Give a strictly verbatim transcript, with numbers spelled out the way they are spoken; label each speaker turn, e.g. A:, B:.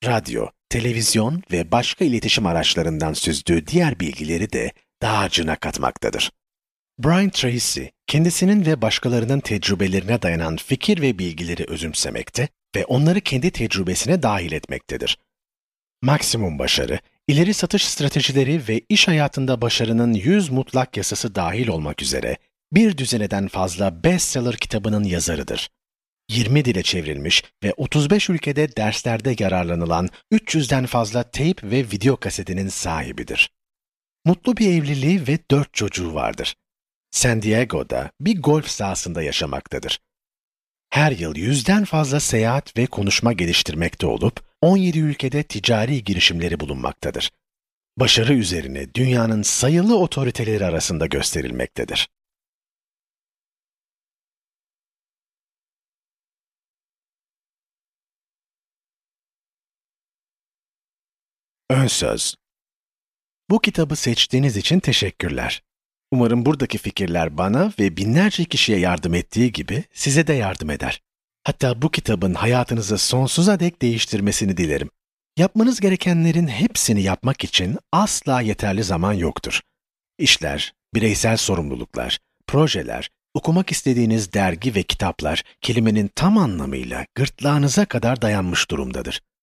A: radyo, televizyon ve başka iletişim araçlarından süzdüğü diğer bilgileri de dağarcığına katmaktadır. Brian Tracy, kendisinin ve başkalarının tecrübelerine dayanan fikir ve bilgileri özümsemekte ve onları kendi tecrübesine dahil etmektedir. Maksimum başarı, ileri satış stratejileri ve iş hayatında başarının yüz mutlak yasası dahil olmak üzere bir düzineden fazla bestseller kitabının yazarıdır. yirmi dile çevrilmiş ve otuz beş ülkede derslerde yararlanılan üç yüzden fazla teyp ve video kasetinin sahibidir. Mutlu bir evliliği ve dört çocuğu vardır. San Diego'da bir golf sahasında yaşamaktadır. Her yıl yüzden fazla seyahat ve konuşma geliştirmekte olup on yedi ülkede ticari girişimleri bulunmaktadır. Başarı üzerine dünyanın sayılı otoriteleri arasında gösterilmektedir. Ön söz. Bu kitabı seçtiğiniz için teşekkürler. Umarım buradaki fikirler bana ve binlerce kişiye yardım ettiği gibi size de yardım eder. Hatta bu kitabın hayatınızı sonsuza dek değiştirmesini dilerim. Yapmanız gerekenlerin hepsini yapmak için asla yeterli zaman yoktur. İşler, bireysel sorumluluklar, projeler, okumak istediğiniz dergi ve kitaplar kelimenin tam anlamıyla gırtlağınıza kadar dayanmış durumdadır.